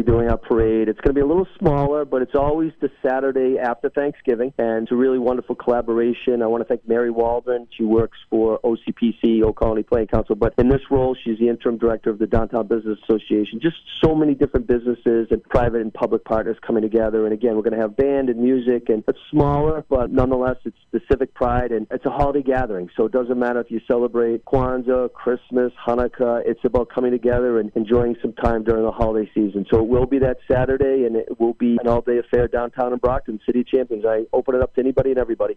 doing our parade. It's going to be a little smaller, but it's always the Saturday after Thanksgiving, and it's a really wonderful collaboration. I want to thank Mary Waldron. She works for OCPC, Old Colony Planning Council, but in this role, she's the interim director of the Downtown Business Association. Just so many different businesses and private and public partners coming together. And again, we're going to have band and music, and it's smaller, but nonetheless, it's the civic pride, and it's a holiday gathering. So it doesn't matter if you celebrate Kwanzaa, Christmas, Hanukkah. It's about coming together and enjoying some time during the holiday season. So it will be that Saturday, and it will be an all-day affair downtown in Brockton, City of Champions. I open it up to anybody and everybody.